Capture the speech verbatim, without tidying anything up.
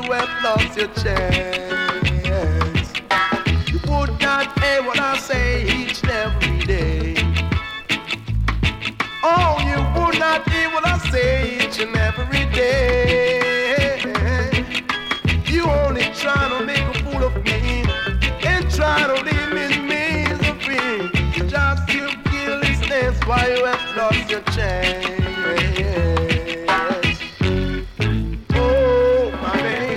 you have lost your chance. You would not hear what I say each and every day. Oh, you would not hear what I say each and every day. You only try to make a fool of me and try to leave me in misery. You just feel carelessness while you have lost your chance.